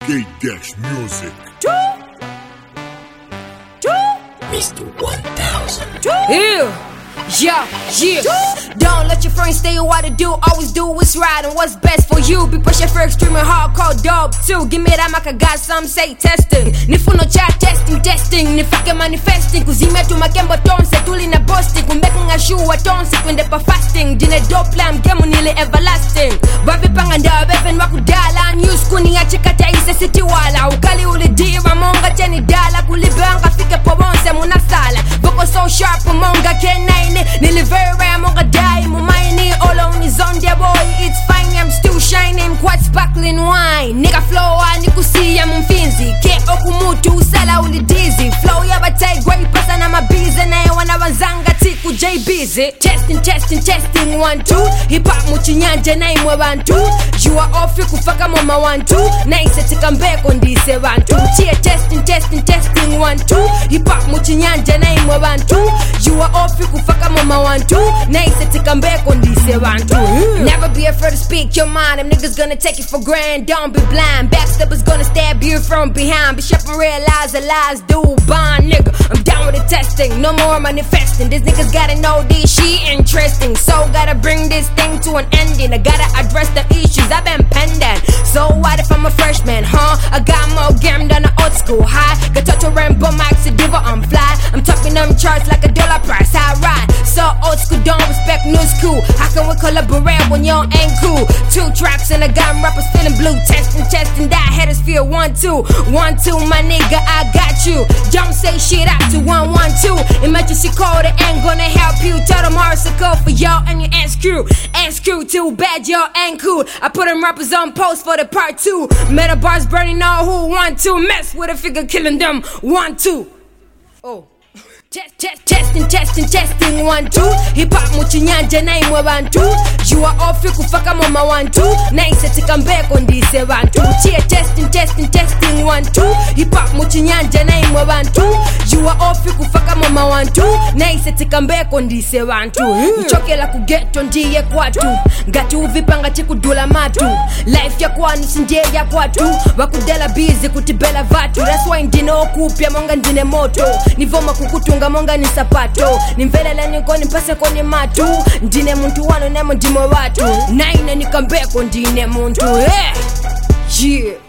Music. Mr. 1000. Yeah. Don't let your friends tell you what to do. Always do what's right and what's best for you. Be pushing for extreme and hardcore dope too. Give me that maka got some say testing. Nifuno cha testing. Nifake manifesting. Kuzimetu makembo tonse. Tuli na boasting. Kumbeku ngashuwa tonse. Kwende pa fasting. Dine dope lam gemu nile everlasting. Babi panganda befen wakudala. News kuni ya chikata isa siti wala. Ukali uli diva monga cheni dala. Kulibanga fike po bonse munasala. Boko so sharp monga kenaini. Nilivere monga die mumaini. All on his own dear boy. It's fine I'm still shining. Quite sparkling wine. Nigga flow nikusi ya mfinzi. Ke okumutu usala uli dizzy. Flow ya batai great pasa na mabize. Na wana wanzanga tiku J busy. Testing 1 2. Hip hop muchinyanje na imwe bantu. You are off kufaka mama 1 2. Na isetika mbeko ndise bantu. Chia testing 1 2. Hip hop muchinyanje na imwe bantu. You are off kufaka mama 1 2. Na isetika mbeko ndise bantu. Never be afraid to speak your mind. Them niggas gonna take it for granted. Don't be blind. Backsteppers gonna stab you from behind. Be sharp and realize the lies do bond, nigga. I'm down with the testing. No more manifesting. These niggas gotta know this shit interesting. So gotta bring this thing to an ending. I gotta address the issues I've been pending. So what if I'm a freshman, huh? I got more game than an old school high. Got touch a rainbow mics to diva, I'm fly. I'm talking them charts like $1 price. I ride. So old school don't respect new school. How can we collaborate when you ain't cool? 2 tracks and I got rappers feeling blue. Testing that hemisphere 1 2. 1 2, my nigga, I got you. Don't say shit out to 1 1 2. Emergency call, they ain't gonna help you. Tell them Morris to go for y'all and your ass crew. Too bad y'all ain't cool. I put them rappers on post for the part 2. Meta bars burning all who want to mess with a figure, killing them 1 2. Oh. Testing 1 2. Hip hop muchinyanje na imwe bantu. You are off kufaka mama 1 2. Na isetika mbeko ndise bantu. Chia testing 1 2. Hip hop muchinyanje na imwe bantu. You are off kufaka mama 1 2. Na isetika mbeko ndise bantu. Uchokela kugeto ndiye kwatu. Ngati uvipanga chikudula matu. Life ya kwanu sinje ya kwatu. Wakudela busy kutibela vatu. That's why ndino kupya monga ndine moto. Nivoma kukutunga monga ni sapato. Nimvelele nikoni mpase koni matu. Ndine muntu wano nemo ndimo watu. Naine nikambeko ndine muntu. Yeah.